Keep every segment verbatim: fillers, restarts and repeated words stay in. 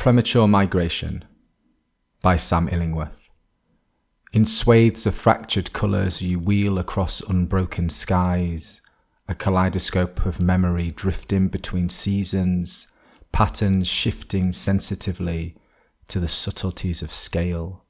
Premature Migration by Sam Illingworth. In swathes of fractured colours you wheel across unbroken skies, a kaleidoscope of memory drifting between seasons, patterns shifting sensitively to the subtleties of scale.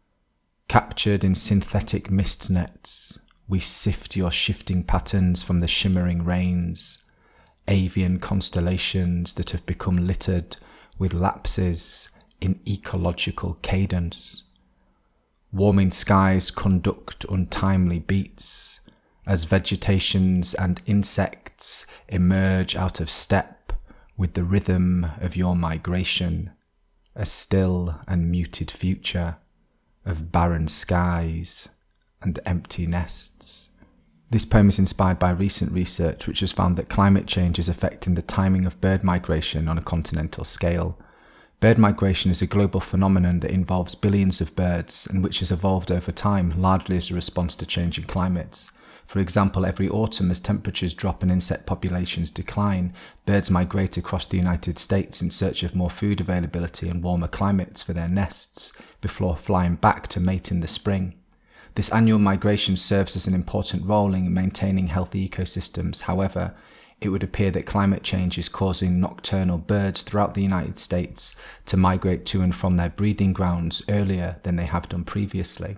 Captured in synthetic mist nets, we sift your shifting patterns from the shimmering rains, avian constellations that have become littered with lapses in ecological cadence. Warming skies conduct untimely beats as vegetations and insects emerge out of step with the rhythm of your migration, a still and muted future of barren skies and empty nests. This poem is inspired by recent research which has found that climate change is affecting the timing of bird migration on a continental scale. Bird migration is a global phenomenon that involves billions of birds and which has evolved over time, largely as a response to changing climates. For example, every autumn as temperatures drop and insect populations decline, birds migrate across the United States in search of more food availability and warmer climates for their nests, before flying back to mate in the spring. This annual migration serves as an important role in maintaining healthy ecosystems. However, it would appear that climate change is causing nocturnal birds throughout the United States to migrate to and from their breeding grounds earlier than they have done previously.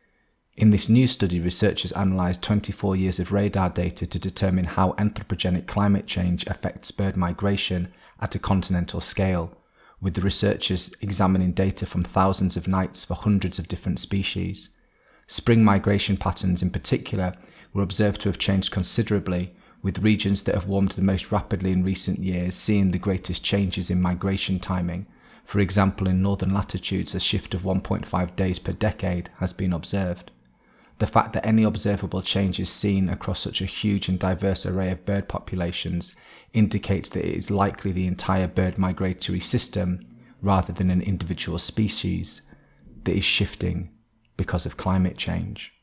In this new study, researchers analysed twenty-four years of radar data to determine how anthropogenic climate change affects bird migration at a continental scale, with the researchers examining data from thousands of nights for hundreds of different species. Spring migration patterns in particular were observed to have changed considerably, with regions that have warmed the most rapidly in recent years seeing the greatest changes in migration timing. For example, in northern latitudes, a shift of one point five days per decade has been observed. The fact that any observable change is seen across such a huge and diverse array of bird populations indicates that it is likely the entire bird migratory system, rather than an individual species, that is shifting because of climate change.